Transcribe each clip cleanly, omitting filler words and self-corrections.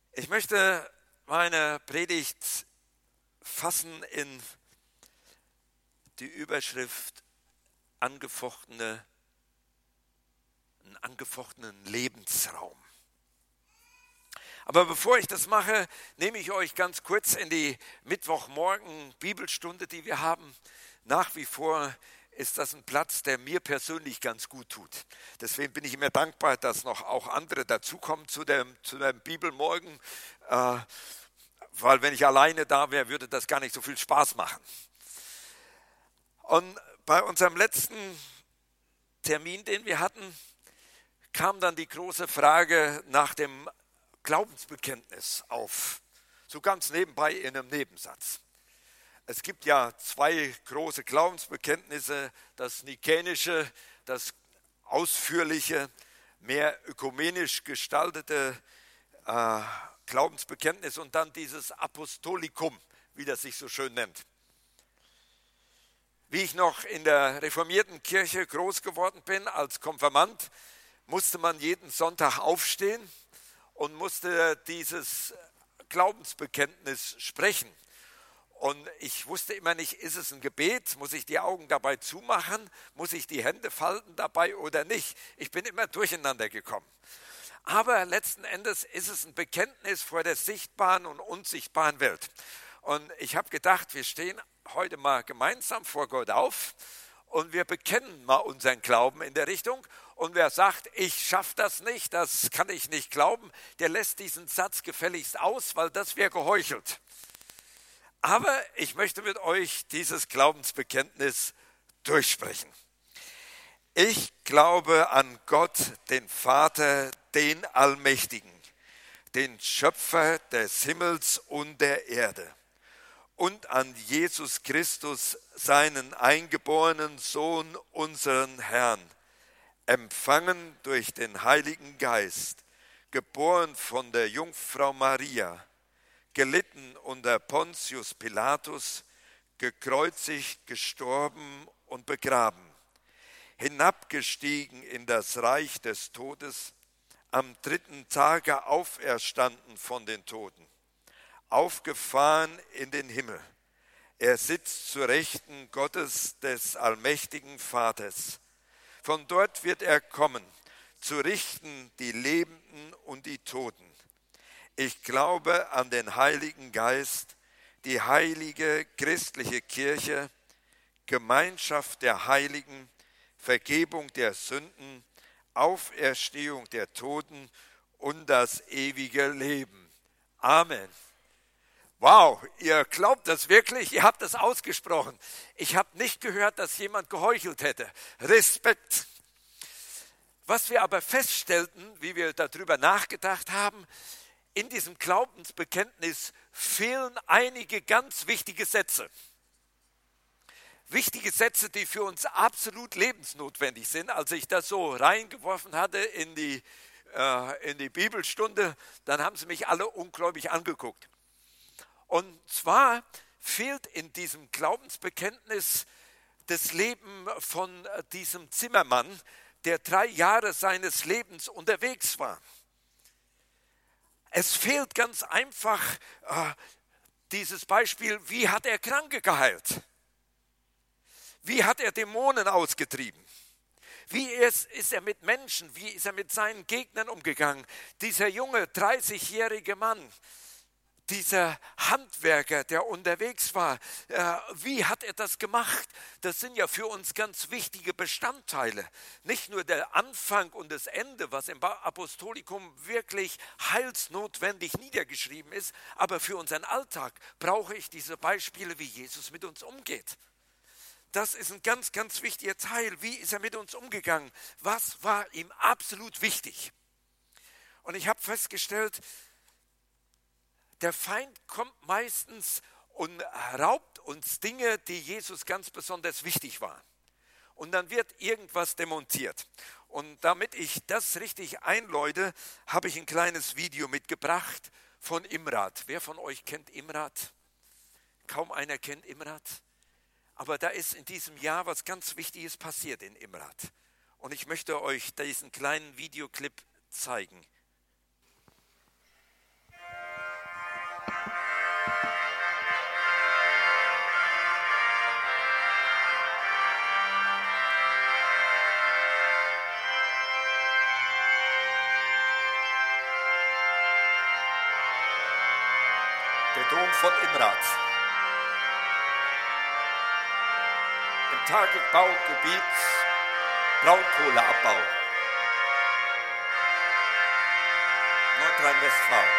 Ich möchte meine Predigt fassen in die Überschrift angefochtenen Lebensraum. Aber bevor ich das mache, nehme ich euch ganz kurz in die Mittwochmorgen Bibelstunde, die wir haben. Nach wie vor ist das ein Platz, der mir persönlich ganz gut tut. Deswegen bin ich immer dankbar, dass noch auch andere dazukommen zu dem Bibelmorgen, weil wenn ich alleine da wäre, würde das gar nicht so viel Spaß machen. Und bei unserem letzten Termin, den wir hatten, kam dann die große Frage nach dem Glaubensbekenntnis auf, so ganz nebenbei in einem Nebensatz. Es gibt ja zwei große Glaubensbekenntnisse, das nikänische, das ausführliche, mehr ökumenisch gestaltete Glaubensbekenntnis und dann dieses Apostolikum, wie das sich so schön nennt. Wie ich noch in der reformierten Kirche groß geworden bin als Konfirmand, musste man jeden Sonntag aufstehen und musste dieses Glaubensbekenntnis sprechen. Und ich wusste immer nicht, ist es ein Gebet, muss ich die Augen dabei zumachen, muss ich die Hände falten dabei oder nicht. Ich bin immer durcheinander gekommen. Aber letzten Endes ist es ein Bekenntnis vor der sichtbaren und unsichtbaren Welt. Und ich habe gedacht, wir stehen heute mal gemeinsam vor Gott auf und wir bekennen mal unseren Glauben in der Richtung. Und wer sagt, ich schaffe das nicht, das kann ich nicht glauben, der lässt diesen Satz gefälligst aus, weil das wäre geheuchelt. Aber ich möchte mit euch dieses Glaubensbekenntnis durchsprechen. Ich glaube an Gott, den Vater, den Allmächtigen, den Schöpfer des Himmels und der Erde und an Jesus Christus, seinen eingeborenen Sohn, unseren Herrn, empfangen durch den Heiligen Geist, geboren von der Jungfrau Maria, gelitten unter Pontius Pilatus, gekreuzigt, gestorben und begraben, hinabgestiegen in das Reich des Todes, am dritten Tage auferstanden von den Toten, aufgefahren in den Himmel. Er sitzt zur Rechten Gottes des allmächtigen Vaters. Von dort wird er kommen, zu richten die Lebenden und die Toten. Ich glaube an den Heiligen Geist, die heilige christliche Kirche, Gemeinschaft der Heiligen, Vergebung der Sünden, Auferstehung der Toten und das ewige Leben. Amen. Wow, ihr glaubt das wirklich? Ihr habt das ausgesprochen. Ich habe nicht gehört, dass jemand geheuchelt hätte. Respekt. Was wir aber feststellten, wie wir darüber nachgedacht haben, in diesem Glaubensbekenntnis fehlen einige ganz wichtige Sätze. Wichtige Sätze, die für uns absolut lebensnotwendig sind. Als ich das so reingeworfen hatte in die Bibelstunde, dann haben sie mich alle ungläubig angeguckt. Und zwar fehlt in diesem Glaubensbekenntnis das Leben von diesem Zimmermann, der 3 Jahre seines Lebens unterwegs war. Es fehlt ganz einfach dieses Beispiel, wie hat er Kranke geheilt? Wie hat er Dämonen ausgetrieben? Wie ist er mit Menschen, wie ist er mit seinen Gegnern umgegangen? Dieser junge 30-jährige Mann, dieser Handwerker, der unterwegs war, wie hat er das gemacht? Das sind ja für uns ganz wichtige Bestandteile. Nicht nur der Anfang und das Ende, was im Apostolikum wirklich heilsnotwendig niedergeschrieben ist, aber für unseren Alltag brauche ich diese Beispiele, wie Jesus mit uns umgeht. Das ist ein ganz, ganz wichtiger Teil. Wie ist er mit uns umgegangen? Was war ihm absolut wichtig? Und ich habe festgestellt, der Feind kommt meistens und raubt uns Dinge, die Jesus ganz besonders wichtig waren. Und dann wird irgendwas demontiert. Und damit ich das richtig einläute, habe ich ein kleines Video mitgebracht von Imrad. Wer von euch kennt Imrad? Kaum einer kennt Imrad. Aber da ist in diesem Jahr was ganz Wichtiges passiert in Imrad. Und ich möchte euch diesen kleinen Videoclip zeigen. Der Dom von Imrat. Im Tagebaugebiet Braunkohleabbau. Nordrhein-Westfalen.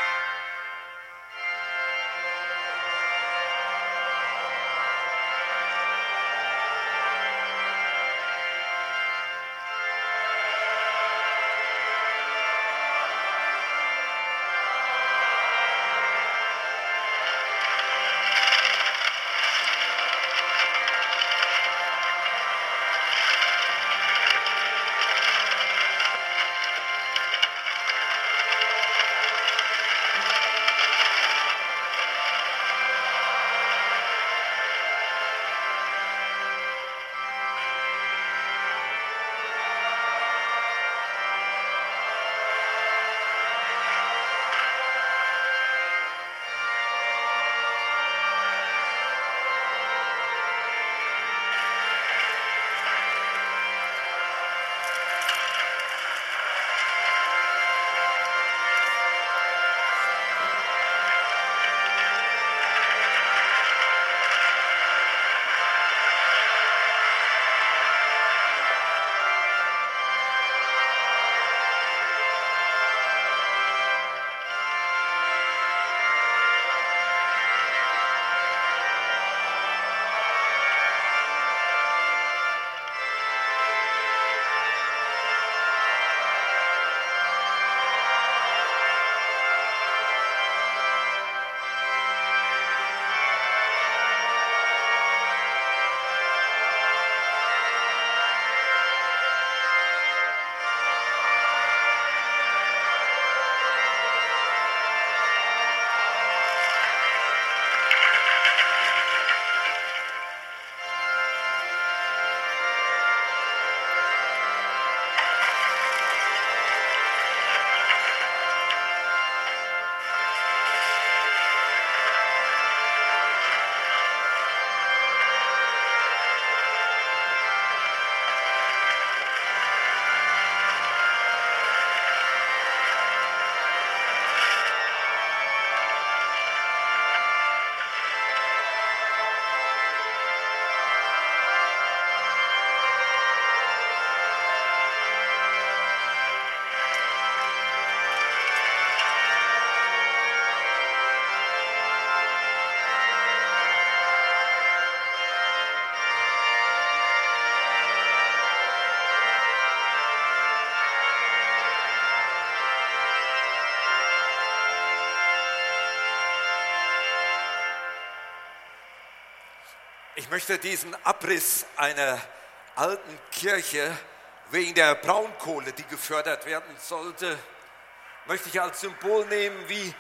Ich möchte diesen Abriss einer alten Kirche wegen der Braunkohle, die gefördert werden sollte, möchte ich als Symbol nehmen, wie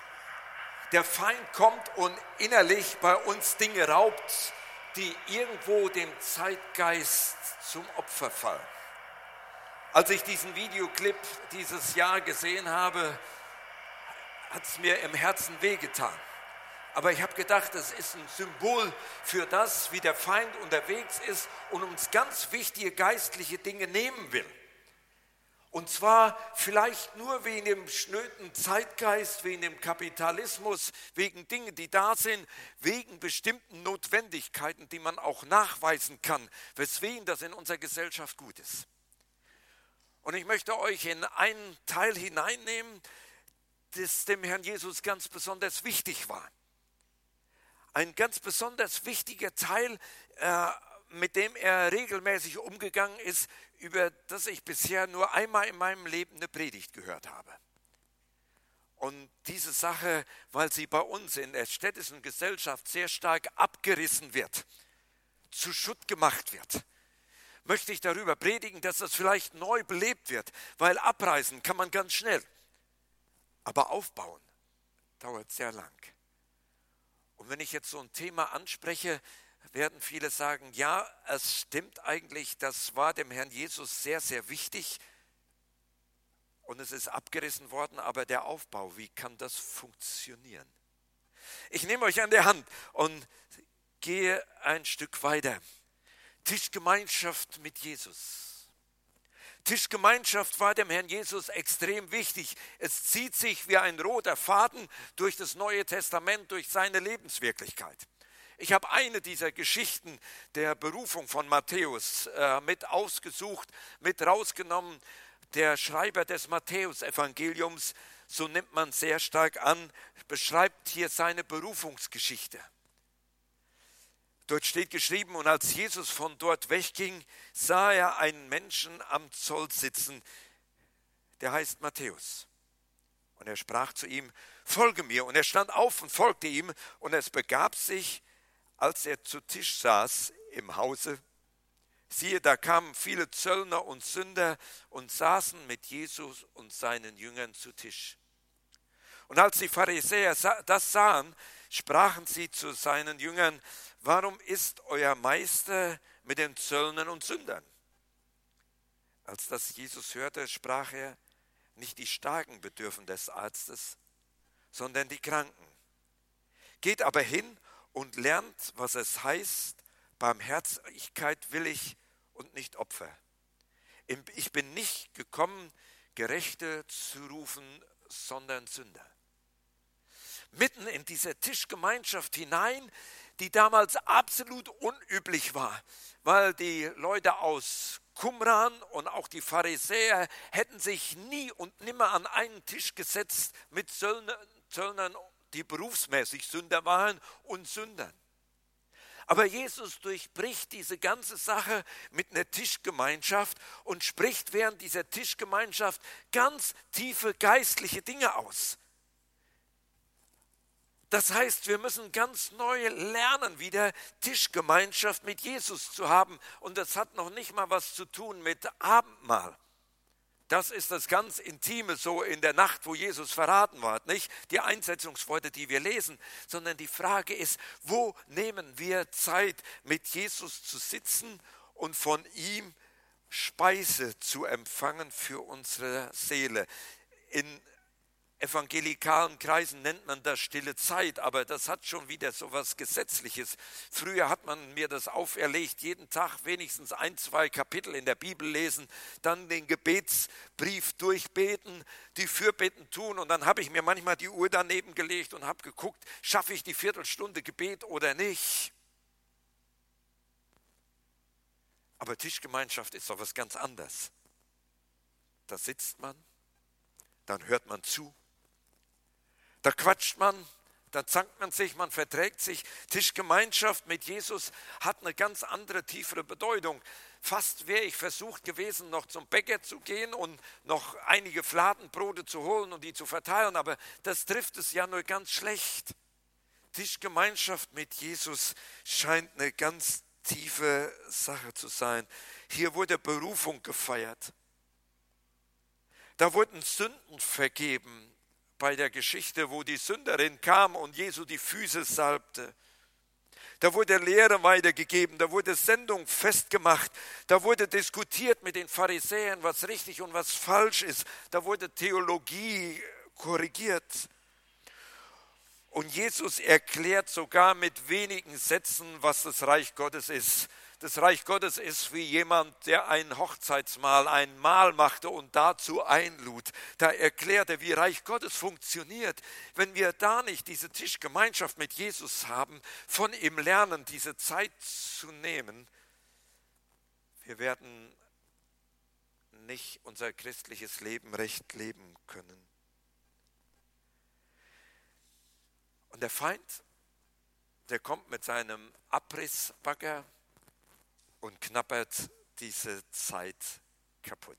der Feind kommt und innerlich bei uns Dinge raubt, die irgendwo dem Zeitgeist zum Opfer fallen. Als ich diesen Videoclip dieses Jahr gesehen habe, hat es mir im Herzen wehgetan. Aber ich habe gedacht, das ist ein Symbol für das, wie der Feind unterwegs ist und uns ganz wichtige geistliche Dinge nehmen will. Und zwar vielleicht nur wegen dem schnöden Zeitgeist, wegen dem Kapitalismus, wegen Dingen, die da sind, wegen bestimmten Notwendigkeiten, die man auch nachweisen kann, weswegen das in unserer Gesellschaft gut ist. Und ich möchte euch in einen Teil hineinnehmen, das dem Herrn Jesus ganz besonders wichtig war. Ein ganz besonders wichtiger Teil, mit dem er regelmäßig umgegangen ist, über das ich bisher nur einmal in meinem Leben eine Predigt gehört habe. Und diese Sache, weil sie bei uns in der städtischen Gesellschaft sehr stark abgerissen wird, zu Schutt gemacht wird, möchte ich darüber predigen, dass das vielleicht neu belebt wird, weil abreißen kann man ganz schnell, aber aufbauen dauert sehr lang. Und wenn ich jetzt so ein Thema anspreche, werden viele sagen, ja, es stimmt eigentlich, das war dem Herrn Jesus sehr, sehr wichtig und es ist abgerissen worden, aber der Aufbau, wie kann das funktionieren? Ich nehme euch an der Hand und gehe ein Stück weiter. Tischgemeinschaft mit Jesus. Tischgemeinschaft war dem Herrn Jesus extrem wichtig. Es zieht sich wie ein roter Faden durch das Neue Testament, durch seine Lebenswirklichkeit. Ich habe eine dieser Geschichten der Berufung von Matthäus mit ausgesucht, mit rausgenommen. Der Schreiber des Matthäusevangeliums, so nimmt man sehr stark an, beschreibt hier seine Berufungsgeschichte. Dort steht geschrieben: Und als Jesus von dort wegging, sah er einen Menschen am Zoll sitzen, der heißt Matthäus. Und er sprach zu ihm: Folge mir. Und er stand auf und folgte ihm. Und es begab sich, als er zu Tisch saß im Hause, siehe, da kamen viele Zöllner und Sünder und saßen mit Jesus und seinen Jüngern zu Tisch. Und als die Pharisäer das sahen, sprachen sie zu seinen Jüngern: Warum isst euer Meister mit den Zöllnern und Sündern? Als das Jesus hörte, sprach er: Nicht die Starken bedürfen des Arztes, sondern die Kranken. Geht aber hin und lernt, was es heißt: Barmherzigkeit will ich und nicht Opfer. Ich bin nicht gekommen, Gerechte zu rufen, sondern Sünder. Mitten in diese Tischgemeinschaft hinein, die damals absolut unüblich war, weil die Leute aus Qumran und auch die Pharisäer hätten sich nie und nimmer an einen Tisch gesetzt mit Zöllnern, die berufsmäßig Sünder waren, und Sündern. Aber Jesus durchbricht diese ganze Sache mit einer Tischgemeinschaft und spricht während dieser Tischgemeinschaft ganz tiefe geistliche Dinge aus. Das heißt, wir müssen ganz neu lernen, wieder Tischgemeinschaft mit Jesus zu haben. Und das hat noch nicht mal was zu tun mit Abendmahl. Das ist das ganz Intime, so in der Nacht, wo Jesus verraten war, nicht die Einsetzungsworte, die wir lesen, sondern die Frage ist: Wo nehmen wir Zeit, mit Jesus zu sitzen und von ihm Speise zu empfangen für unsere Seele? In evangelikalen Kreisen nennt man das stille Zeit, aber das hat schon wieder so was Gesetzliches. Früher hat man mir das auferlegt, jeden Tag wenigstens 1, 2 Kapitel in der Bibel lesen, dann den Gebetsbrief durchbeten, die Fürbitten tun, und dann habe ich mir manchmal die Uhr daneben gelegt und habe geguckt, schaffe ich die Viertelstunde Gebet oder nicht. Aber Tischgemeinschaft ist doch was ganz anderes. Da sitzt man, dann hört man zu, da quatscht man, da zankt man sich, man verträgt sich. Tischgemeinschaft mit Jesus hat eine ganz andere, tiefere Bedeutung. Fast wäre ich versucht gewesen, noch zum Bäcker zu gehen und noch einige Fladenbrote zu holen und die zu verteilen, aber das trifft es ja nur ganz schlecht. Tischgemeinschaft mit Jesus scheint eine ganz tiefe Sache zu sein. Hier wurde Berufung gefeiert. Da wurden Sünden vergeben. Bei der Geschichte, wo die Sünderin kam und Jesu die Füße salbte. Da wurde Lehre weitergegeben, da wurde Sendung festgemacht, da wurde diskutiert mit den Pharisäern, was richtig und was falsch ist. Da wurde Theologie korrigiert. Und Jesus erklärt sogar mit wenigen Sätzen, was das Reich Gottes ist. Das Reich Gottes ist wie jemand, der ein Hochzeitsmahl, ein Mahl machte und dazu einlud. Da erklärt er, wie Reich Gottes funktioniert. Wenn wir da nicht diese Tischgemeinschaft mit Jesus haben, von ihm lernen, diese Zeit zu nehmen, wir werden nicht unser christliches Leben recht leben können. Und der Feind, der kommt mit seinem Abrissbagger und knabbert diese Zeit kaputt.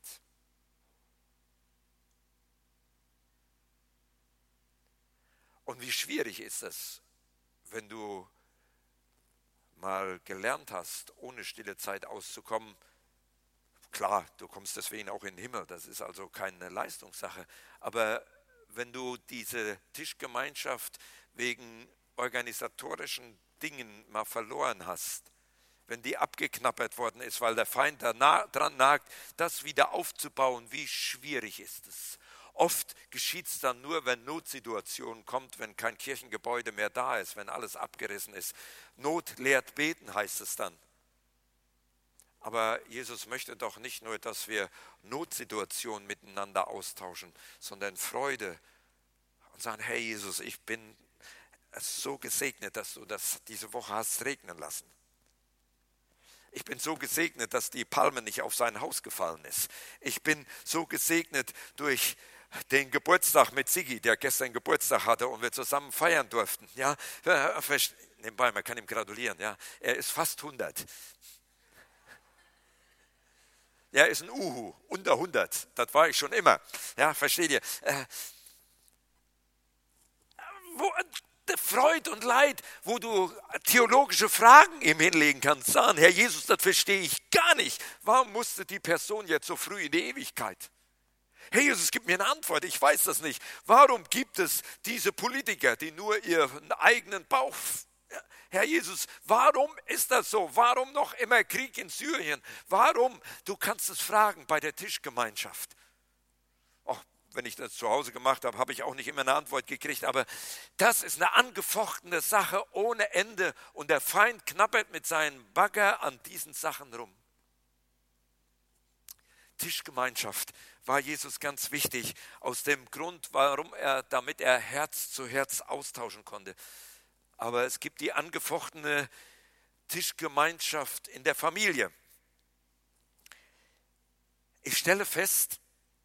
Und wie schwierig ist es, wenn du mal gelernt hast, ohne stille Zeit auszukommen. Klar, du kommst deswegen auch in den Himmel, das ist also keine Leistungssache. Aber wenn du diese Tischgemeinschaft wegen organisatorischen Dingen mal verloren hast, wenn die abgeknabbert worden ist, weil der Feind dran nagt, das wieder aufzubauen, wie schwierig ist es. Oft geschieht es dann nur, wenn Notsituationen kommt, wenn kein Kirchengebäude mehr da ist, wenn alles abgerissen ist. Not lehrt beten, heißt es dann. Aber Jesus möchte doch nicht nur, dass wir Notsituationen miteinander austauschen, sondern Freude und sagen, hey Jesus, ich bin so gesegnet, dass du das diese Woche hast regnen lassen. Ich bin so gesegnet, dass die Palme nicht auf sein Haus gefallen ist. Ich bin so gesegnet durch den Geburtstag mit Sigi, der gestern Geburtstag hatte und wir zusammen feiern durften. Ja, nebenbei, man kann ihm gratulieren. Ja, er ist fast 100. Er ist ein Uhu, unter 100. Das war ich schon immer. Ja, versteht ihr? Freud und Leid, wo du theologische Fragen ihm hinlegen kannst. Sagen, Herr Jesus, das verstehe ich gar nicht. Warum musste die Person jetzt so früh in die Ewigkeit? Herr Jesus, gib mir eine Antwort, ich weiß das nicht. Warum gibt es diese Politiker, die nur ihren eigenen Bauch... Herr Jesus, warum ist das so? Warum noch immer Krieg in Syrien? Warum? Du kannst es fragen bei der Tischgemeinschaft. Ach, wenn ich das zu Hause gemacht habe, habe ich auch nicht immer eine Antwort gekriegt. Aber das ist eine angefochtene Sache ohne Ende. Und der Feind knabbert mit seinem Bagger an diesen Sachen rum. Tischgemeinschaft war Jesus ganz wichtig. Aus dem Grund, damit er Herz zu Herz austauschen konnte. Aber es gibt die angefochtene Tischgemeinschaft in der Familie. Ich stelle fest,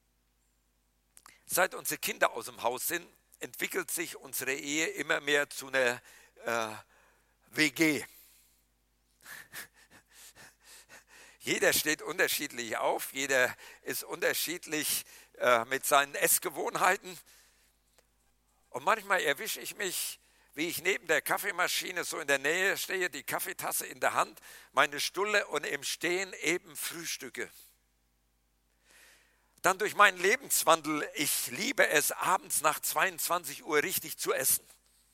seit unsere Kinder aus dem Haus sind, entwickelt sich unsere Ehe immer mehr zu einer WG. Jeder steht unterschiedlich auf, jeder ist unterschiedlich mit seinen Essgewohnheiten. Und manchmal erwische ich mich, wie ich neben der Kaffeemaschine so in der Nähe stehe, die Kaffeetasse in der Hand, meine Stulle und im Stehen eben frühstücke. Dann durch meinen Lebenswandel, ich liebe es, abends nach 22 Uhr richtig zu essen.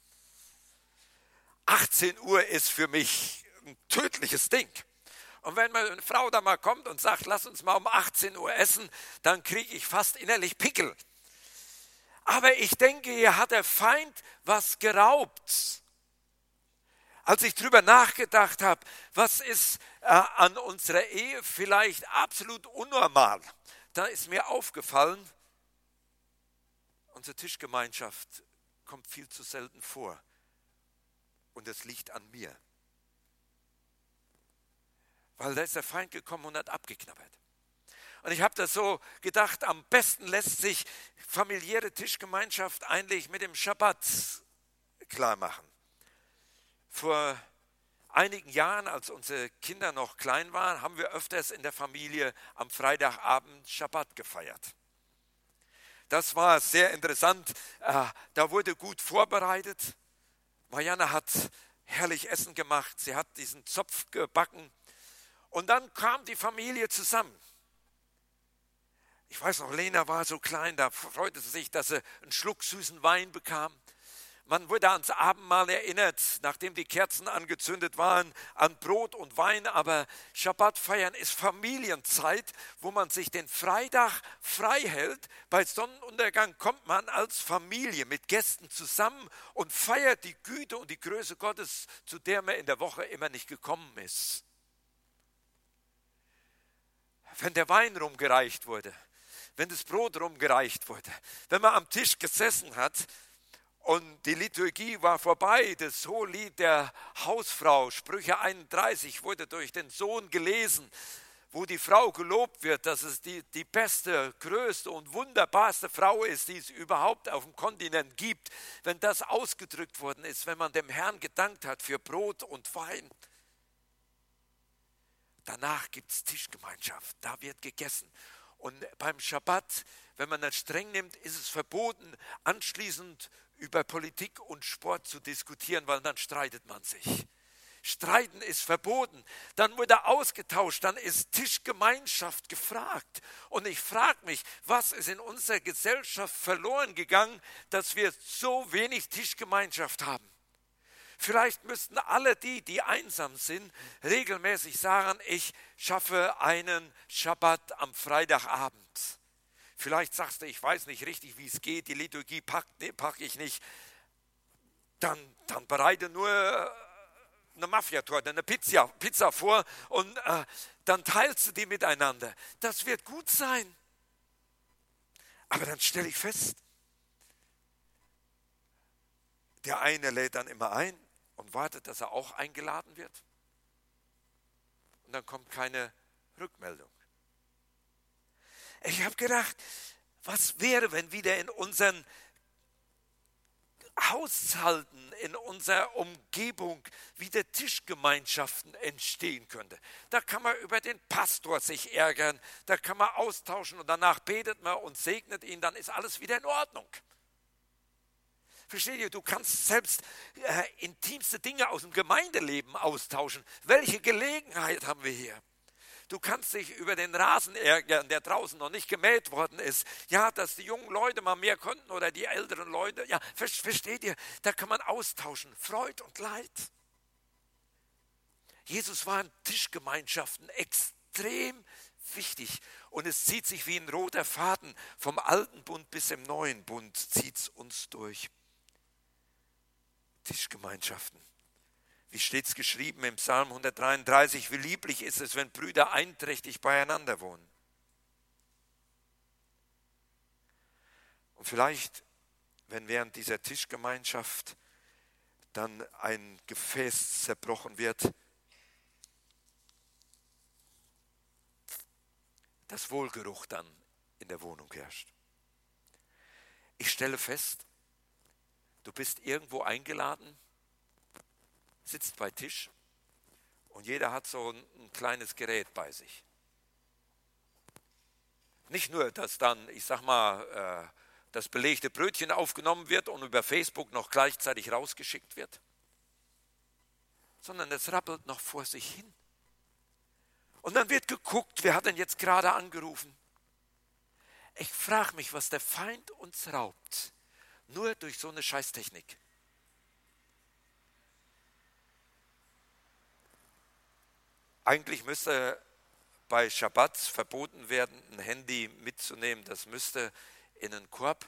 18 Uhr ist für mich ein tödliches Ding. Und wenn meine Frau da mal kommt und sagt, lass uns mal um 18 Uhr essen, dann kriege ich fast innerlich Pickel. Aber ich denke, hier hat der Feind was geraubt. Als ich drüber nachgedacht habe, was ist an unserer Ehe vielleicht absolut unnormal, da ist mir aufgefallen, unsere Tischgemeinschaft kommt viel zu selten vor. Und es liegt an mir. Weil da ist der Feind gekommen und hat abgeknabbert. Und ich habe das so gedacht, am besten lässt sich familiäre Tischgemeinschaft eigentlich mit dem Schabbat klar machen. Vor einigen Jahren, als unsere Kinder noch klein waren, haben wir öfters in der Familie am Freitagabend Schabbat gefeiert. Das war sehr interessant. Da wurde gut vorbereitet. Marianne hat herrlich Essen gemacht. Sie hat diesen Zopf gebacken. Und dann kam die Familie zusammen. Ich weiß noch, Lena war so klein, da freute sie sich, dass sie einen Schluck süßen Wein bekam. Man wurde ans Abendmahl erinnert, nachdem die Kerzen angezündet waren, an Brot und Wein. Aber Schabbat feiern ist Familienzeit, wo man sich den Freitag frei hält. Bei Sonnenuntergang kommt man als Familie mit Gästen zusammen und feiert die Güte und die Größe Gottes, zu der man in der Woche immer nicht gekommen ist. Wenn der Wein rumgereicht wurde, wenn das Brot rumgereicht wurde, wenn man am Tisch gesessen hat und die Liturgie war vorbei, das Hohelied der Hausfrau, Sprüche 31, wurde durch den Sohn gelesen, wo die Frau gelobt wird, dass es die beste, größte und wunderbarste Frau ist, die es überhaupt auf dem Kontinent gibt. Wenn das ausgedrückt worden ist, wenn man dem Herrn gedankt hat für Brot und Wein. Danach gibt es Tischgemeinschaft, da wird gegessen. Und beim Schabbat, wenn man das streng nimmt, ist es verboten, anschließend über Politik und Sport zu diskutieren, weil dann streitet man sich. Streiten ist verboten. Dann wurde ausgetauscht, dann ist Tischgemeinschaft gefragt. Und ich frage mich, was ist in unserer Gesellschaft verloren gegangen, dass wir so wenig Tischgemeinschaft haben? Vielleicht müssten alle die einsam sind, regelmäßig sagen, ich schaffe einen Schabbat am Freitagabend. Vielleicht sagst du, ich weiß nicht richtig, wie es geht, die Liturgie packe ich nicht. Dann bereite nur eine Mafiatorte, eine Pizza vor und dann teilst du die miteinander. Das wird gut sein. Aber dann stelle ich fest, der eine lädt dann immer ein und wartet, dass er auch eingeladen wird. Und dann kommt keine Rückmeldung. Ich habe gedacht, was wäre, wenn wieder in unseren Haushalten, in unserer Umgebung wieder Tischgemeinschaften entstehen könnte. Da kann man über den Pastor sich ärgern, da kann man austauschen und danach betet man und segnet ihn, dann ist alles wieder in Ordnung. Versteht ihr, du kannst selbst intimste Dinge aus dem Gemeindeleben austauschen. Welche Gelegenheit haben wir hier? Du kannst dich über den Rasen ärgern, der draußen noch nicht gemäht worden ist. Ja, dass die jungen Leute mal mehr konnten oder die älteren Leute. Ja, versteht ihr, da kann man austauschen, Freud und Leid. Jesus war in Tischgemeinschaften extrem wichtig. Und es zieht sich wie ein roter Faden vom alten Bund bis im neuen Bund, zieht es uns durch. Tischgemeinschaften. Wie steht es geschrieben im Psalm 133, wie lieblich ist es, wenn Brüder einträchtig beieinander wohnen. Und vielleicht, wenn während dieser Tischgemeinschaft dann ein Gefäß zerbrochen wird, das Wohlgeruch dann in der Wohnung herrscht. Ich stelle fest, du bist irgendwo eingeladen, sitzt bei Tisch und jeder hat so ein kleines Gerät bei sich. Nicht nur, dass dann, ich sag mal, das belegte Brötchen aufgenommen wird und über Facebook noch gleichzeitig rausgeschickt wird, sondern es rappelt noch vor sich hin. Und dann wird geguckt, wer hat denn jetzt gerade angerufen? Ich frage mich, was der Feind uns raubt, nur durch so eine Scheißtechnik. Eigentlich müsste bei Schabbats verboten werden, ein Handy mitzunehmen. Das müsste in einen Korb,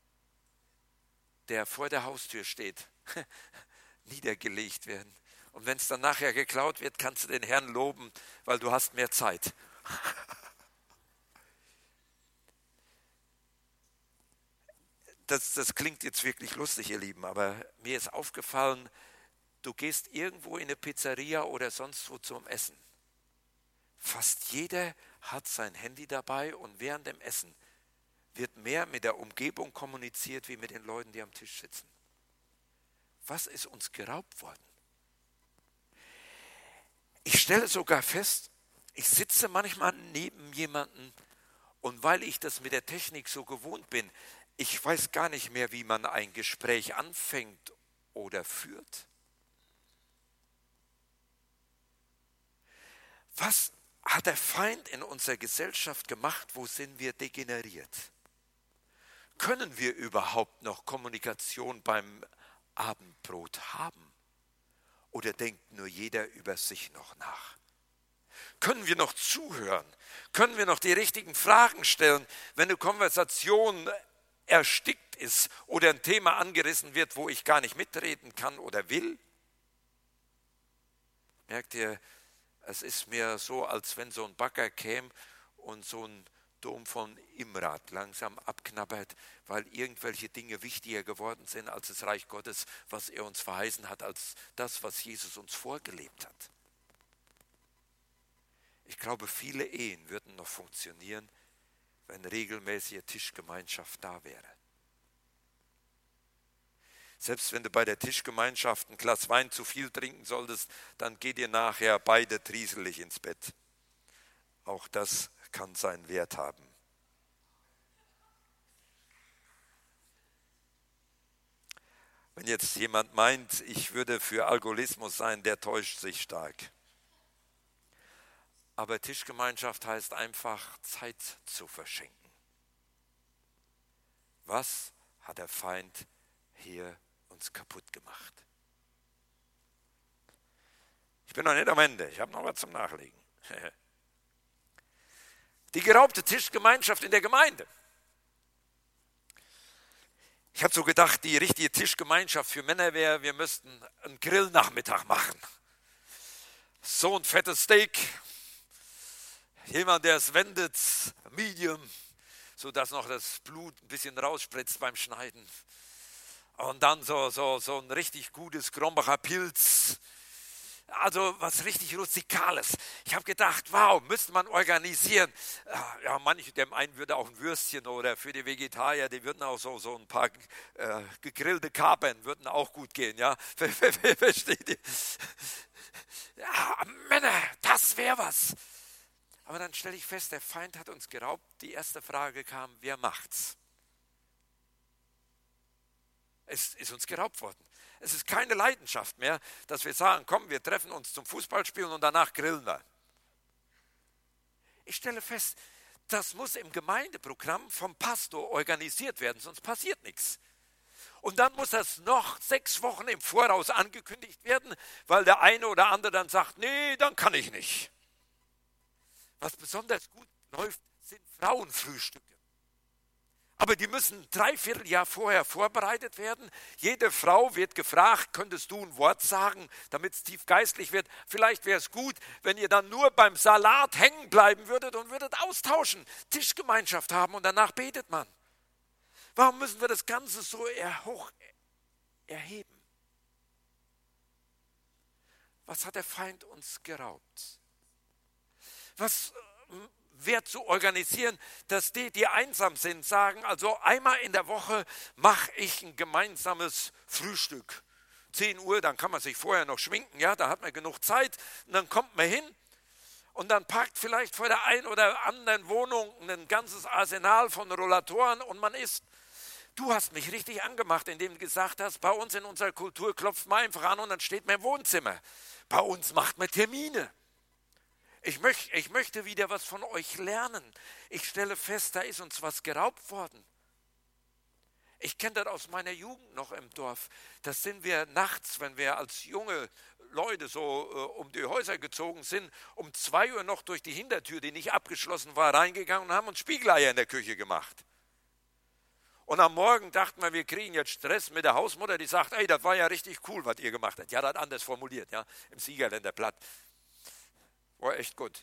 der vor der Haustür steht, niedergelegt werden. Und wenn es dann nachher geklaut wird, kannst du den Herrn loben, weil du hast mehr Zeit. Das klingt jetzt wirklich lustig, ihr Lieben, aber mir ist aufgefallen, du gehst irgendwo in eine Pizzeria oder sonst wo zum Essen. Fast jeder hat sein Handy dabei und während dem Essen wird mehr mit der Umgebung kommuniziert, wie mit den Leuten, die am Tisch sitzen. Was ist uns geraubt worden? Ich stelle sogar fest, ich sitze manchmal neben jemandem und weil ich das mit der Technik so gewohnt bin, ich weiß gar nicht mehr, wie man ein Gespräch anfängt oder führt. Was hat der Feind in unserer Gesellschaft gemacht? Wo sind wir degeneriert? Können wir überhaupt noch Kommunikation beim Abendbrot haben? Oder denkt nur jeder über sich noch nach? Können wir noch zuhören? Können wir noch die richtigen Fragen stellen, wenn eine Konversation erstickt ist oder ein Thema angerissen wird, wo ich gar nicht mitreden kann oder will? Merkt ihr, es ist mir so, als wenn so ein Bagger käme und so ein Dom von Imrat langsam abknabbert, weil irgendwelche Dinge wichtiger geworden sind als das Reich Gottes, was er uns verheißen hat, als das, was Jesus uns vorgelebt hat. Ich glaube, viele Ehen würden noch funktionieren, wenn regelmäßige Tischgemeinschaft da wäre. Selbst wenn du bei der Tischgemeinschaft ein Glas Wein zu viel trinken solltest, dann geht ihr nachher beide trieselig ins Bett. Auch das kann seinen Wert haben. Wenn jetzt jemand meint, ich würde für Alkoholismus sein, der täuscht sich stark. Aber Tischgemeinschaft heißt einfach, Zeit zu verschenken. Was hat der Feind hier uns kaputt gemacht? Ich bin noch nicht am Ende, ich habe noch was zum Nachlegen. Die geraubte Tischgemeinschaft in der Gemeinde. Ich habe so gedacht, die richtige Tischgemeinschaft für Männer wäre, wir müssten einen Grillnachmittag machen. So ein fettes Steak. Jemand, der es wendet, medium, sodass noch das Blut ein bisschen rausspritzt beim Schneiden. Und dann so ein richtig gutes Krombacher Pilz. Also was richtig Rustikales. Ich habe gedacht, wow, müsste man organisieren. Ja, dem einen würde auch ein Würstchen oder für die Vegetarier, die würden auch so ein paar gegrillte Kapern würden auch gut gehen. Ja, versteht ihr? Ja, Männer, das wäre was. Aber dann stelle ich fest, der Feind hat uns geraubt. Die erste Frage kam, wer macht's? Es ist uns geraubt worden. Es ist keine Leidenschaft mehr, dass wir sagen, komm, wir treffen uns zum Fußballspielen und danach grillen wir. Ich stelle fest, das muss im Gemeindeprogramm vom Pastor organisiert werden, sonst passiert nichts. Und dann muss das noch 6 Wochen im Voraus angekündigt werden, weil der eine oder andere dann sagt, nee, dann kann ich nicht. Was besonders gut läuft, sind Frauenfrühstücke. Aber die müssen 3/4 Jahr vorher vorbereitet werden. Jede Frau wird gefragt, könntest du ein Wort sagen, damit es tief geistlich wird. Vielleicht wäre es gut, wenn ihr dann nur beim Salat hängen bleiben würdet und würdet austauschen, Tischgemeinschaft haben und danach betet man. Warum müssen wir das Ganze so hoch erheben? Was hat der Feind uns geraubt? Was wäre zu organisieren, dass die einsam sind, sagen, also einmal in der Woche mache ich ein gemeinsames Frühstück. 10 Uhr, dann kann man sich vorher noch schminken, ja, da hat man genug Zeit und dann kommt man hin und dann parkt vielleicht vor der einen oder anderen Wohnung ein ganzes Arsenal von Rollatoren und man isst. Du hast mich richtig angemacht, indem du gesagt hast, bei uns in unserer Kultur klopft man einfach an und dann steht man im Wohnzimmer. Bei uns macht man Termine. Ich möchte wieder was von euch lernen. Ich stelle fest, da ist uns was geraubt worden. Ich kenne das aus meiner Jugend noch im Dorf. Das sind wir nachts, wenn wir als junge Leute so um die Häuser gezogen sind, um 2 Uhr noch durch die Hintertür, die nicht abgeschlossen war, reingegangen und haben uns Spiegeleier in der Küche gemacht. Und am Morgen dachten wir, wir kriegen jetzt Stress mit der Hausmutter, die sagt, ey, das war ja richtig cool, was ihr gemacht habt. Ja, das hat anders formuliert, ja, im Siegerländer Blatt. War echt gut.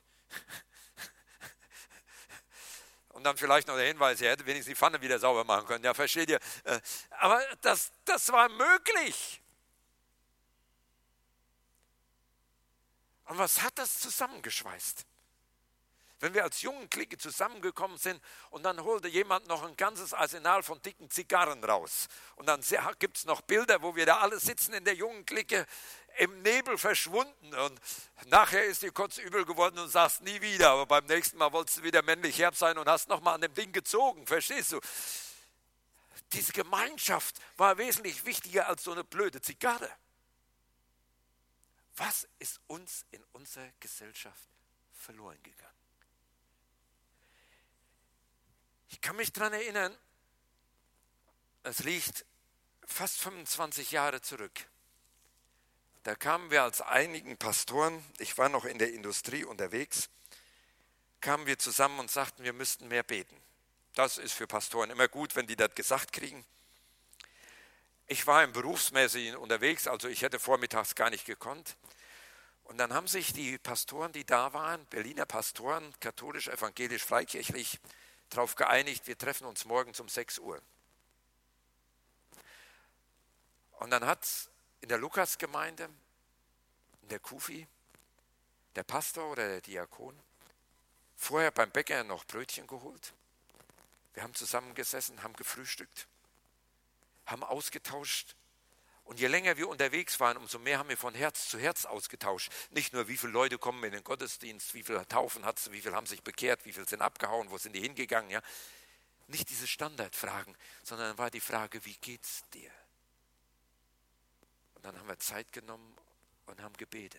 Und dann vielleicht noch der Hinweis, ihr hättet wenigstens die Pfanne wieder sauber machen können. Ja, versteht ihr? Aber das war möglich. Und was hat das zusammengeschweißt? Wenn wir als jungen Clique zusammengekommen sind und dann holte jemand noch ein ganzes Arsenal von dicken Zigarren raus. Und dann gibt es noch Bilder, wo wir da alle sitzen in der jungen Clique, im Nebel verschwunden. Und nachher ist dir kurz übel geworden und sagst nie wieder. Aber beim nächsten Mal wolltest du wieder männlich herb sein und hast nochmal an dem Ding gezogen. Verstehst du? Diese Gemeinschaft war wesentlich wichtiger als so eine blöde Zigarre. Was ist uns in unserer Gesellschaft verloren gegangen? Ich kann mich daran erinnern, es liegt fast 25 Jahre zurück. Da kamen wir als einigen Pastoren, ich war noch in der Industrie unterwegs, kamen wir zusammen und sagten, wir müssten mehr beten. Das ist für Pastoren immer gut, wenn die das gesagt kriegen. Ich war im Berufsmäßigen unterwegs, also ich hätte vormittags gar nicht gekonnt. Und dann haben sich die Pastoren, die da waren, Berliner Pastoren, katholisch, evangelisch, freikirchlich, darauf geeinigt, wir treffen uns morgens um 6 Uhr. Und dann hat in der Lukasgemeinde, in der Kufi, der Pastor oder der Diakon vorher beim Bäcker noch Brötchen geholt. Wir haben zusammengesessen, haben gefrühstückt, haben ausgetauscht. Und je länger wir unterwegs waren, umso mehr haben wir von Herz zu Herz ausgetauscht. Nicht nur, wie viele Leute kommen in den Gottesdienst, wie viele Taufen hat es, wie viele haben sich bekehrt, wie viele sind abgehauen, wo sind die hingegangen. Ja? Nicht diese Standardfragen, sondern dann war die Frage, wie geht's dir? Und dann haben wir Zeit genommen und haben gebetet.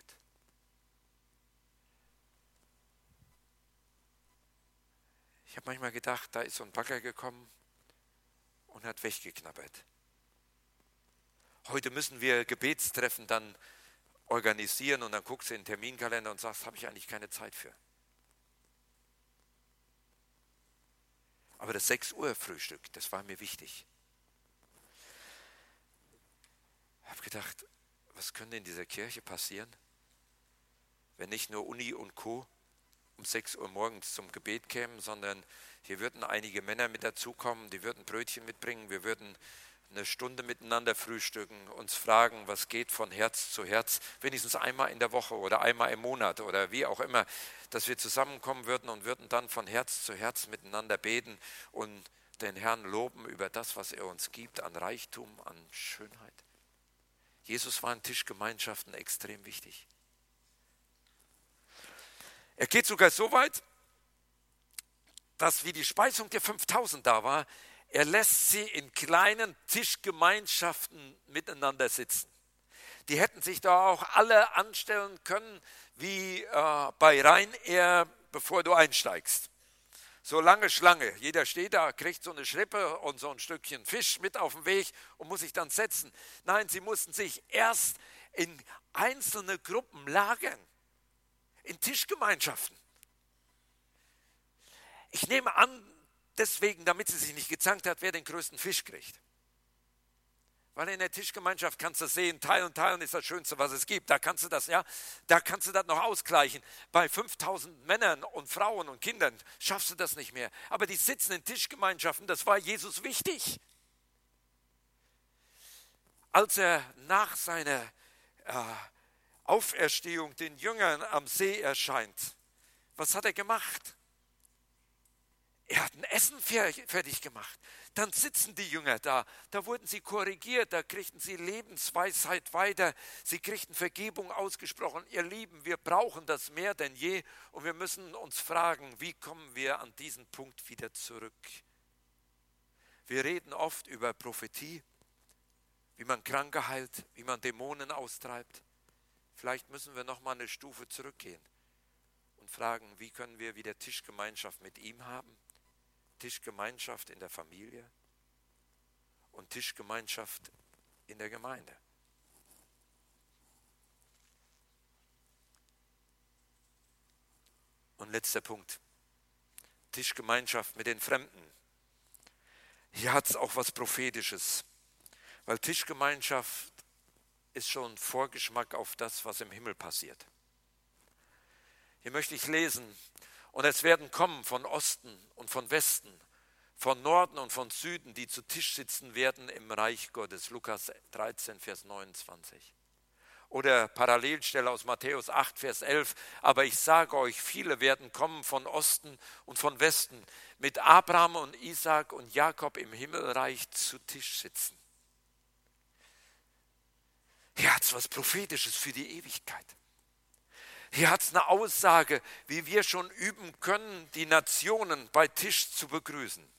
Ich habe manchmal gedacht, da ist so ein Bagger gekommen und hat weggeknabbert. Heute müssen wir Gebetstreffen dann organisieren und dann guckst du in den Terminkalender und sagst, habe ich eigentlich keine Zeit für. Aber das 6 Uhr Frühstück, das war mir wichtig. Ich habe gedacht, was könnte in dieser Kirche passieren, wenn nicht nur Uni und Co. um 6 Uhr morgens zum Gebet kämen, sondern hier würden einige Männer mit dazukommen, die würden Brötchen mitbringen, wir würden eine Stunde miteinander frühstücken, uns fragen, was geht von Herz zu Herz, wenigstens einmal in der Woche oder einmal im Monat oder wie auch immer, dass wir zusammenkommen würden und würden dann von Herz zu Herz miteinander beten und den Herrn loben über das, was er uns gibt, an Reichtum, an Schönheit. Jesus war in Tischgemeinschaften extrem wichtig. Er geht sogar so weit, dass wie die Speisung der 5000 da war, er lässt sie in kleinen Tischgemeinschaften miteinander sitzen. Die hätten sich da auch alle anstellen können, wie bei Ryanair, bevor du einsteigst. So lange Schlange. Jeder steht da, kriegt so eine Schrippe und so ein Stückchen Fisch mit auf den Weg und muss sich dann setzen. Nein, sie mussten sich erst in einzelne Gruppen lagern, in Tischgemeinschaften. Ich nehme an, deswegen, damit sie sich nicht gezankt hat, wer den größten Fisch kriegt. Weil in der Tischgemeinschaft kannst du sehen, teilen ist das Schönste, was es gibt. Da kannst du das, da kannst du das noch ausgleichen. Bei 5000 Männern und Frauen und Kindern schaffst du das nicht mehr. Aber die sitzen in Tischgemeinschaften, das war Jesus wichtig. Als er nach seiner Auferstehung den Jüngern am See erscheint, was hat er gemacht? Er hat ein Essen fertig gemacht. Dann sitzen die Jünger da. Da wurden sie korrigiert, da kriegten sie Lebensweisheit weiter. Sie kriegten Vergebung ausgesprochen. Ihr Lieben, wir brauchen das mehr denn je. Und wir müssen uns fragen, wie kommen wir an diesen Punkt wieder zurück? Wir reden oft über Prophetie, wie man Kranke heilt, wie man Dämonen austreibt. Vielleicht müssen wir noch mal eine Stufe zurückgehen und fragen, wie können wir wieder Tischgemeinschaft mit ihm haben? Tischgemeinschaft in der Familie und Tischgemeinschaft in der Gemeinde. Und letzter Punkt, Tischgemeinschaft mit den Fremden. Hier hat es auch was Prophetisches, weil Tischgemeinschaft ist schon ein Vorgeschmack auf das, was im Himmel passiert. Hier möchte ich lesen, und es werden kommen von Osten und von Westen, von Norden und von Süden, die zu Tisch sitzen werden im Reich Gottes. Lukas 13, Vers 29. Oder Parallelstelle aus Matthäus 8, Vers 11. Aber ich sage euch, viele werden kommen von Osten und von Westen, mit Abraham und Isaak und Jakob im Himmelreich zu Tisch sitzen. Hier hat es was Prophetisches für die Ewigkeit. Hier hat es eine Aussage, wie wir schon üben können, die Nationen bei Tisch zu begrüßen.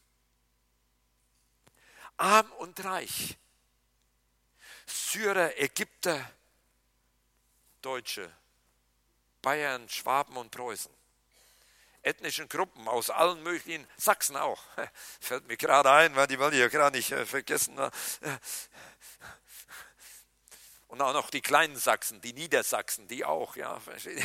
Arm und reich, Syrer, Ägypter, Deutsche, Bayern, Schwaben und Preußen. Ethnischen Gruppen aus allen möglichen, Sachsen auch. Fällt mir gerade ein, weil die wollte ich ja gerade nicht vergessen. Und auch noch die kleinen Sachsen, die Niedersachsen, die auch. Ja.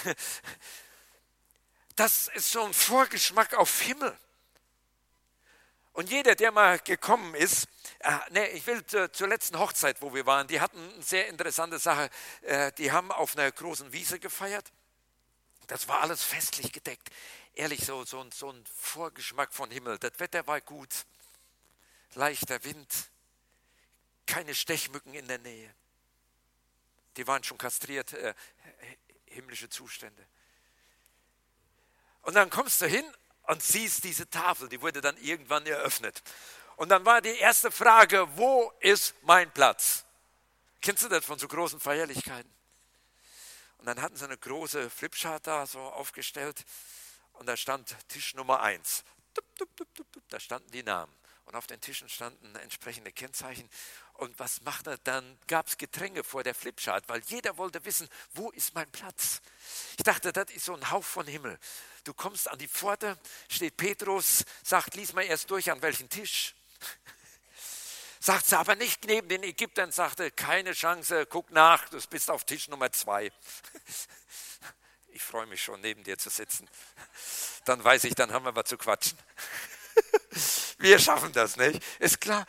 Das ist so ein Vorgeschmack auf Himmel. Und jeder, der mal gekommen ist, ich will zur letzten Hochzeit, wo wir waren, die hatten eine sehr interessante Sache. Die haben auf einer großen Wiese gefeiert. Das war alles festlich gedeckt. Ehrlich, so ein Vorgeschmack von Himmel. Das Wetter war gut. Leichter Wind. Keine Stechmücken in der Nähe. Die waren schon kastriert, himmlische Zustände. Und dann kommst du hin und siehst diese Tafel, die wurde dann irgendwann eröffnet. Und dann war die erste Frage, wo ist mein Platz? Kennst du das von so großen Feierlichkeiten? Und dann hatten sie eine große Flipchart da so aufgestellt und da stand Tisch Nummer 1. Da standen die Namen. Und auf den Tischen standen entsprechende Kennzeichen. Und was macht er? Dann gab es Getränke vor der Flipchart, weil jeder wollte wissen, wo ist mein Platz? Ich dachte, das ist so ein Hauch von Himmel. Du kommst an die Pforte, steht Petrus, sagt, lies mal erst durch, an welchen Tisch. Sagt sie aber nicht neben den Ägyptern, sagte, keine Chance, guck nach, du bist auf Tisch Nummer 2. Ich freue mich schon, neben dir zu sitzen. Dann weiß ich, dann haben wir was zu quatschen. Wir schaffen das, nicht? Ist klar.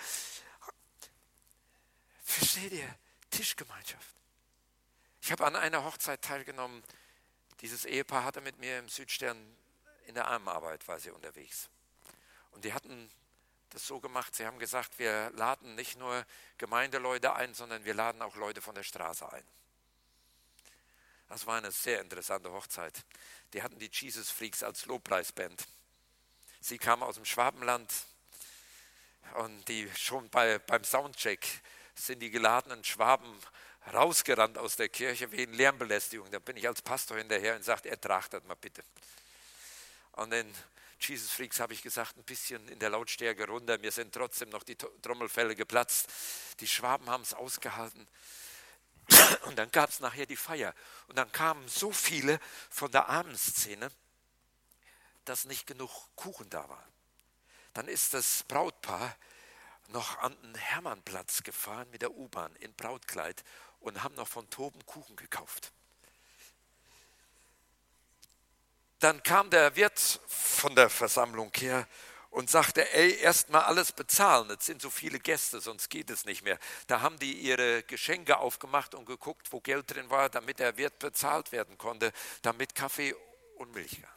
Versteht ihr? Tischgemeinschaft. Ich habe an einer Hochzeit teilgenommen, Dieses Ehepaar hatte mit mir im Südstern in der Armenarbeit, war sie unterwegs. Und die hatten das so gemacht, sie haben gesagt, wir laden nicht nur Gemeindeleute ein, sondern wir laden auch Leute von der Straße ein. Das war eine sehr interessante Hochzeit. Die hatten die Jesus Freaks als Lobpreisband. Sie kamen aus dem Schwabenland und die schon beim Soundcheck sind die geladenen Schwaben rausgerannt aus der Kirche wegen Lärmbelästigung. Da bin ich als Pastor hinterher und sagte, ertragt das mal bitte. Und den Jesus Freaks habe ich gesagt, ein bisschen in der Lautstärke runter. Mir sind trotzdem noch die Trommelfelle geplatzt. Die Schwaben haben es ausgehalten. Und dann gab es nachher die Feier. Und dann kamen so viele von der Armenszene, dass nicht genug Kuchen da war. Dann ist das Brautpaar noch an den Hermannplatz gefahren mit der U-Bahn in Brautkleid und haben noch von Toben Kuchen gekauft. Dann kam der Wirt von der Versammlung her und sagte, ey, erst mal alles bezahlen, es sind so viele Gäste, sonst geht es nicht mehr. Da haben die ihre Geschenke aufgemacht und geguckt, wo Geld drin war, damit der Wirt bezahlt werden konnte, damit Kaffee und Milch gab.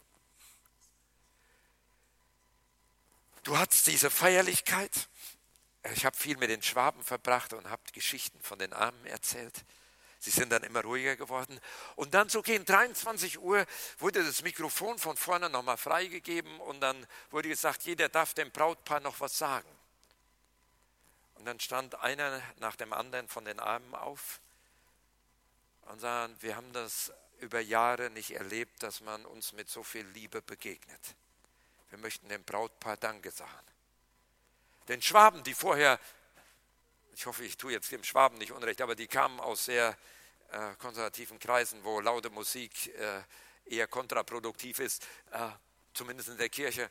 Du hattest diese Feierlichkeit. Ich habe viel mit den Schwaben verbracht und habe Geschichten von den Armen erzählt. Sie sind dann immer ruhiger geworden. Und dann so gegen 23 Uhr wurde das Mikrofon von vorne nochmal freigegeben und dann wurde gesagt, jeder darf dem Brautpaar noch was sagen. Und dann stand einer nach dem anderen von den Armen auf und sagte, wir haben das über Jahre nicht erlebt, dass man uns mit so viel Liebe begegnet. Wir möchten dem Brautpaar Danke sagen. Den Schwaben, die vorher, ich hoffe, ich tue jetzt dem Schwaben nicht Unrecht, aber die kamen aus sehr konservativen Kreisen, wo laute Musik eher kontraproduktiv ist, zumindest in der Kirche,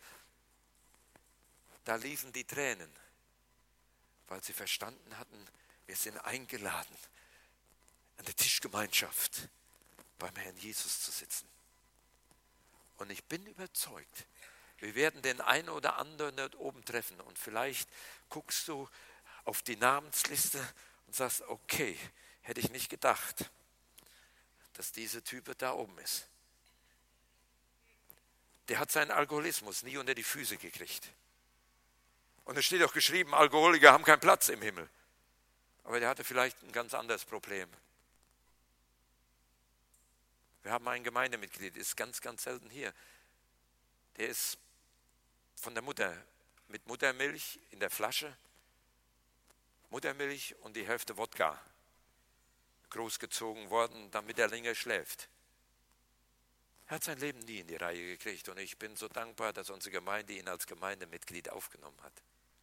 da liefen die Tränen, weil sie verstanden hatten, wir sind eingeladen, an der Tischgemeinschaft beim Herrn Jesus zu sitzen. Und ich bin überzeugt, wir werden den einen oder anderen dort oben treffen und vielleicht guckst du auf die Namensliste und sagst, okay, hätte ich nicht gedacht, dass dieser Typ da oben ist. Der hat seinen Alkoholismus nie unter die Füße gekriegt. Und es steht auch geschrieben, Alkoholiker haben keinen Platz im Himmel. Aber der hatte vielleicht ein ganz anderes Problem. Wir haben ein Gemeindemitglied, ist ganz, ganz selten hier. Der ist von der Mutter mit Muttermilch in der Flasche, Muttermilch und die Hälfte Wodka großgezogen worden, damit er länger schläft. Er hat sein Leben nie in die Reihe gekriegt und ich bin so dankbar, dass unsere Gemeinde ihn als Gemeindemitglied aufgenommen hat.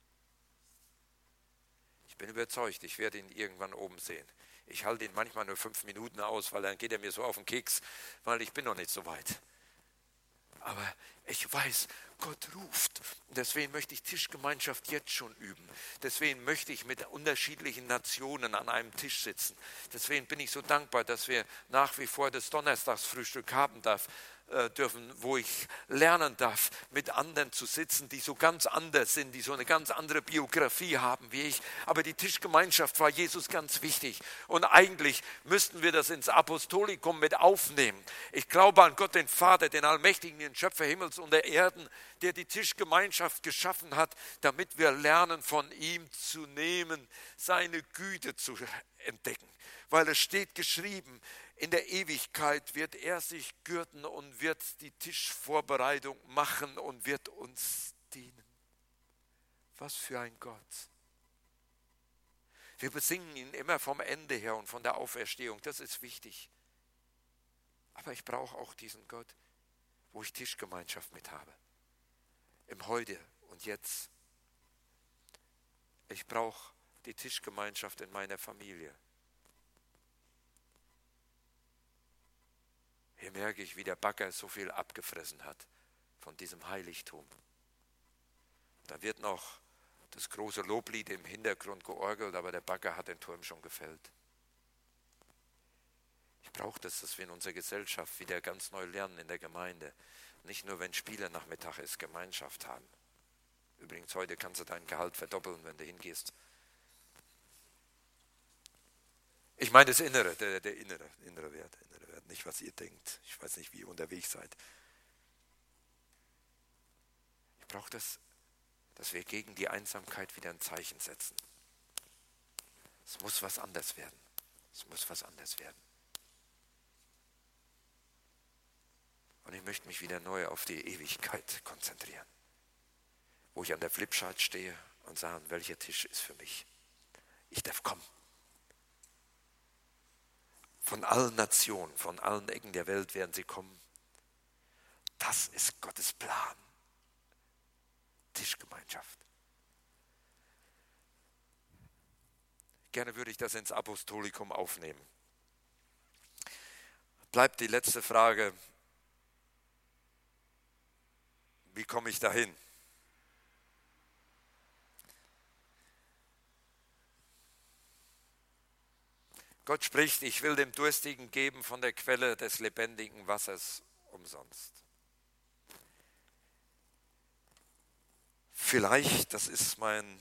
Ich bin überzeugt, ich werde ihn irgendwann oben sehen. Ich halte ihn manchmal nur 5 Minuten aus, weil dann geht er mir so auf den Keks, weil ich bin noch nicht so weit. Aber ich weiß, Gott ruft. Deswegen möchte ich Tischgemeinschaft jetzt schon üben. Deswegen möchte ich mit unterschiedlichen Nationen an einem Tisch sitzen. Deswegen bin ich so dankbar, dass wir nach wie vor das Donnerstagsfrühstück haben dürfen, wo ich lernen darf, mit anderen zu sitzen, die so ganz anders sind, die so eine ganz andere Biografie haben wie ich. Aber die Tischgemeinschaft war Jesus ganz wichtig. Und eigentlich müssten wir das ins Apostolikum mit aufnehmen. Ich glaube an Gott, den Vater, den Allmächtigen, den Schöpfer Himmels und der Erden, der die Tischgemeinschaft geschaffen hat, damit wir lernen, von ihm zu nehmen, seine Güte zu entdecken. Weil es steht geschrieben, in der Ewigkeit wird er sich gürten und wird die Tischvorbereitung machen und wird uns dienen. Was für ein Gott. Wir besingen ihn immer vom Ende her und von der Auferstehung, das ist wichtig. Aber ich brauche auch diesen Gott, wo ich Tischgemeinschaft mit habe. Im Heute und Jetzt. Ich brauche die Tischgemeinschaft in meiner Familie. Hier merke ich, wie der Bagger so viel abgefressen hat von diesem Heiligtum. Da wird noch das große Loblied im Hintergrund georgelt, aber der Bagger hat den Turm schon gefällt. Ich brauche das, dass wir in unserer Gesellschaft wieder ganz neu lernen in der Gemeinde. Nicht nur, wenn Spielenachmittag ist, Gemeinschaft haben. Übrigens, heute kannst du dein Gehalt verdoppeln, wenn du hingehst. Ich meine das Innere, der innere Wert, nicht, was ihr denkt. Ich weiß nicht, wie ihr unterwegs seid. Ich brauche das, dass wir gegen die Einsamkeit wieder ein Zeichen setzen. Es muss was anders werden. Es muss was anders werden. Und ich möchte mich wieder neu auf die Ewigkeit konzentrieren. Wo ich an der Flipchart stehe und sage, welcher Tisch ist für mich? Ich darf kommen. Von allen Nationen, von allen Ecken der Welt werden sie kommen. Das ist Gottes Plan. Tischgemeinschaft. Gerne würde ich das ins Apostolikum aufnehmen. Bleibt die letzte Frage, wie komme ich dahin? Gott spricht, ich will dem Durstigen geben von der Quelle des lebendigen Wassers umsonst. Vielleicht, das ist mein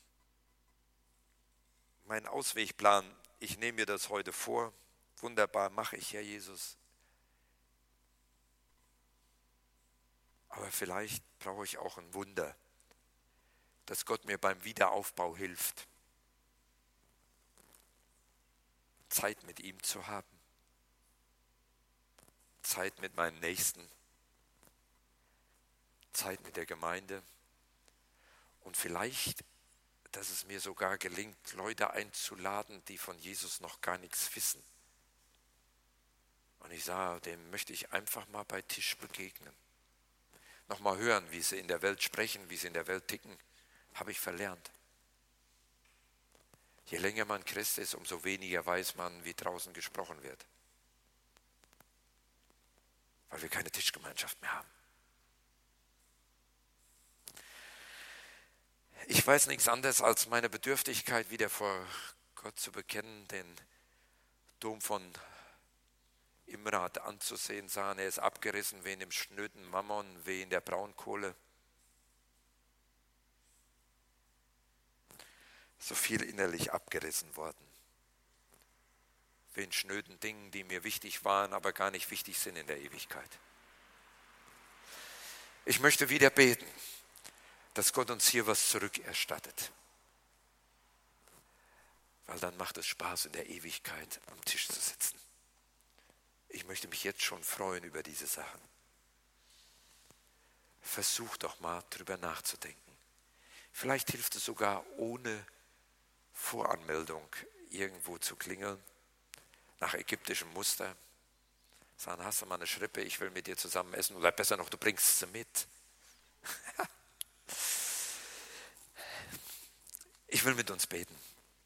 Auswegplan, ich nehme mir das heute vor, wunderbar, mache ich, Herr Jesus. Aber vielleicht brauche ich auch ein Wunder, dass Gott mir beim Wiederaufbau hilft, Zeit mit ihm zu haben, Zeit mit meinem Nächsten, Zeit mit der Gemeinde und vielleicht, dass es mir sogar gelingt, Leute einzuladen, die von Jesus noch gar nichts wissen. Und ich sage, dem möchte ich einfach mal bei Tisch begegnen. Nochmal hören, wie sie in der Welt sprechen, wie sie in der Welt ticken, habe ich verlernt. Je länger man Christ ist, umso weniger weiß man, wie draußen gesprochen wird. Weil wir keine Tischgemeinschaft mehr haben. Ich weiß nichts anderes, als meine Bedürftigkeit wieder vor Gott zu bekennen, den Dom von Imrat anzusehen, sahen, er ist abgerissen wie in dem schnöden Mammon, wie in der Braunkohle. So viel innerlich abgerissen worden. Wie in schnöden Dingen, die mir wichtig waren, aber gar nicht wichtig sind in der Ewigkeit. Ich möchte wieder beten, dass Gott uns hier was zurückerstattet. Weil dann macht es Spaß, in der Ewigkeit am Tisch zu sitzen. Ich möchte mich jetzt schon freuen über diese Sachen. Versuch doch mal drüber nachzudenken. Vielleicht hilft es sogar ohne Voranmeldung irgendwo zu klingeln, nach ägyptischem Muster. Sagen, hast du mal eine Schrippe, ich will mit dir zusammen essen, oder besser noch, du bringst sie mit. Ich will mit uns beten.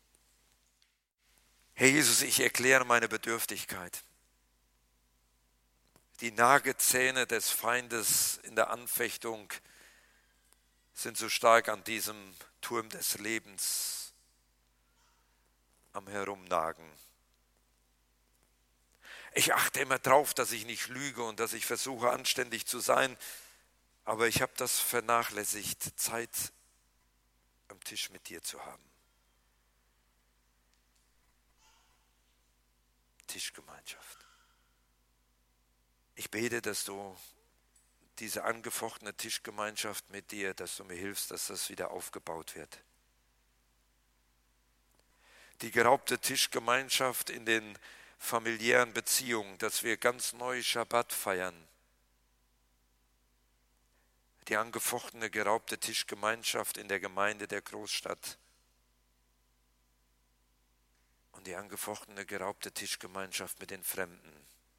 Herr Jesus, ich erkläre meine Bedürftigkeit. Die Nagezähne des Feindes in der Anfechtung sind so stark an diesem Turm des Lebens am Herumnagen. Ich achte immer drauf, dass ich nicht lüge und dass ich versuche, anständig zu sein, aber ich habe das vernachlässigt, Zeit am Tisch mit dir zu haben. Tischgemeinschaft. Ich bete, dass du diese angefochtene Tischgemeinschaft mit dir, dass du mir hilfst, dass das wieder aufgebaut wird. Die geraubte Tischgemeinschaft in den familiären Beziehungen, dass wir ganz neu Schabbat feiern. Die angefochtene, geraubte Tischgemeinschaft in der Gemeinde der Großstadt. Und die angefochtene, geraubte Tischgemeinschaft mit den Fremden.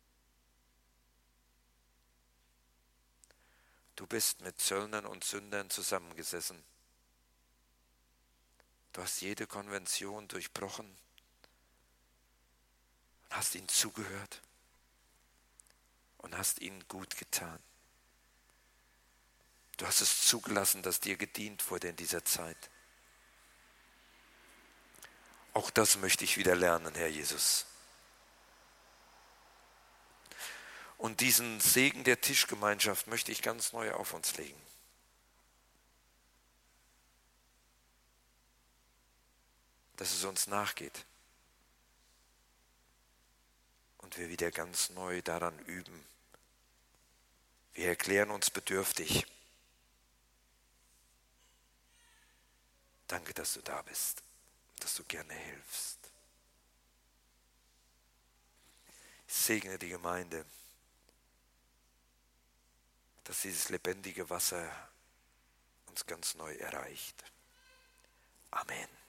Du bist mit Zöllnern und Sündern zusammengesessen. Du hast jede Konvention durchbrochen und hast ihnen zugehört und hast ihnen gut getan. Du hast es zugelassen, dass dir gedient wurde in dieser Zeit. Auch das möchte ich wieder lernen, Herr Jesus. Und diesen Segen der Tischgemeinschaft möchte ich ganz neu auf uns legen. Dass es uns nachgeht. Und wir wieder ganz neu daran üben. Wir erklären uns bedürftig. Danke, dass du da bist, dass du gerne hilfst. Ich segne die Gemeinde, dass dieses lebendige Wasser uns ganz neu erreicht. Amen.